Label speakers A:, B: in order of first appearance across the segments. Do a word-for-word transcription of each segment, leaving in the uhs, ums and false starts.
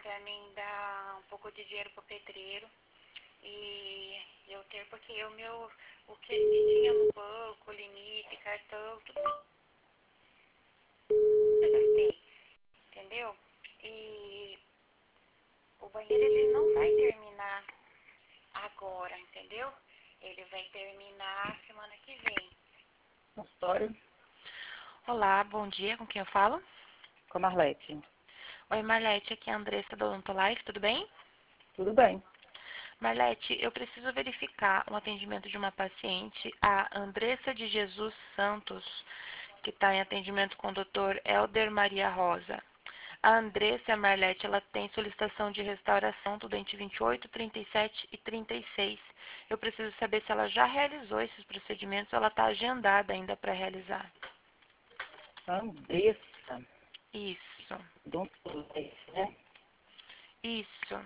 A: pra mim dar um pouco de dinheiro pro pedreiro e eu ter, porque o meu, o que a gente tinha no banco, limite, cartão, tudo eu gastei, entendeu? E o banheiro ele não vai terminar agora, entendeu? Ele vai terminar semana que vem.
B: Consultório
A: Olá, bom dia, com quem eu falo?
B: com a Marlete.
A: Oi, Marlete, aqui é a Andressa do Odontolife, tudo bem?
B: Tudo bem.
A: Marlete, eu preciso verificar um atendimento de uma paciente, a Andressa de Jesus Santos, que está em atendimento com o doutor Helder Maria Rosa. A Andressa, a Marlete, ela tem solicitação de restauração do dente vinte e oito, trinta e sete e trinta e seis. Eu preciso saber se ela já realizou esses procedimentos ou ela está agendada ainda para realizar.
B: Andressa,
A: Isso,
B: Doutor Life, né?
A: isso.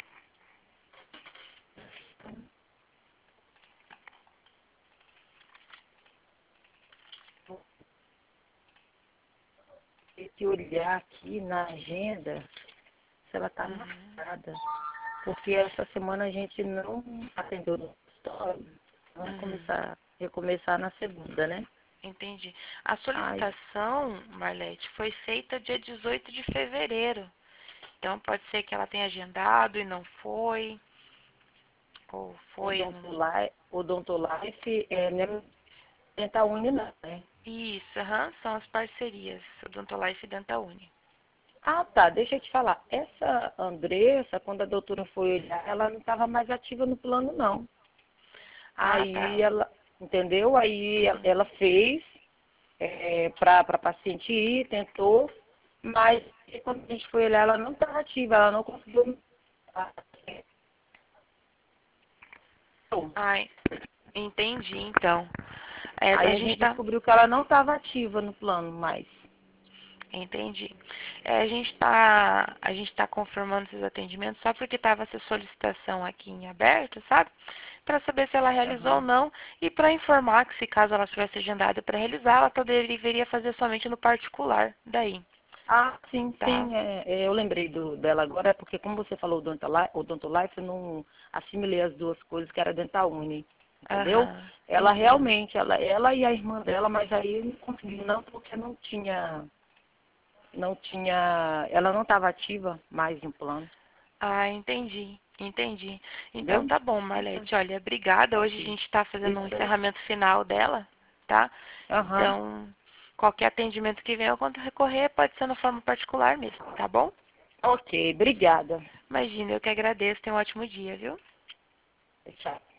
B: Tem que olhar aqui na agenda se ela está
A: Uhum,
B: marcada. Porque essa semana a gente não atendeu no consultório. Vamos
A: uhum.
B: começar, recomeçar na segunda, né?
A: Entendi. A
B: Ai,
A: solicitação, Marlete, foi feita dia dezoito de fevereiro. Então pode ser que ela tenha agendado e não foi, ou foi. Não...
B: Odontolife, Odontolife é nem Dental Uni não, né?
A: Isso, aham, são as parcerias, Odontolife e Dentaune.
B: Ah, tá, deixa eu te falar. Essa Andressa, quando a doutora foi olhar, ela não estava mais ativa no plano, não.
A: Ah, tá.
B: Aí ela, entendeu? Aí ela
A: Uhum.
B: ela fez é, para a paciente ir, tentou, mas quando a gente foi olhar, ela não estava ativa, ela não conseguiu.
A: Ai, entendi, então. É,
B: Aí
A: a
B: a
A: gente
B: gente
A: tá.
B: descobriu que ela não estava ativa no plano mais.
A: Entendi. É, a gente está a gente tá confirmando esses atendimentos só porque estava essa solicitação aqui em aberto, sabe? Para saber se ela realizou ou
B: Aham.
A: não e para informar que se caso ela tivesse agendado para realizar, ela poderia, deveria fazer somente no particular, daí,
B: Ah, sim,
A: tá?
B: sim, é, é, eu lembrei do, dela agora, é porque como você falou Odontolife, Odontolife, eu não assimilei as duas coisas, que era Dental Uni, entendeu?
A: Aham,
B: Ela
A: entendo.
B: realmente, ela, ela e a irmã dela, mas aí não conseguiu não, porque não tinha, não tinha, ela não estava ativa mais no plano,
A: Ah, entendi, entendi. Então
B: entendeu?
A: tá bom, Marlete. Olha, obrigada. Hoje a
B: Ok.
A: gente está fazendo um
B: Isso é,
A: encerramento final dela, tá?
B: aham,
A: Então, qualquer atendimento que venha quando recorrer pode ser na forma particular mesmo, tá bom?
B: ok, obrigada.
A: Imagina, eu que agradeço. Tenha um ótimo dia, viu?
B: Tchau.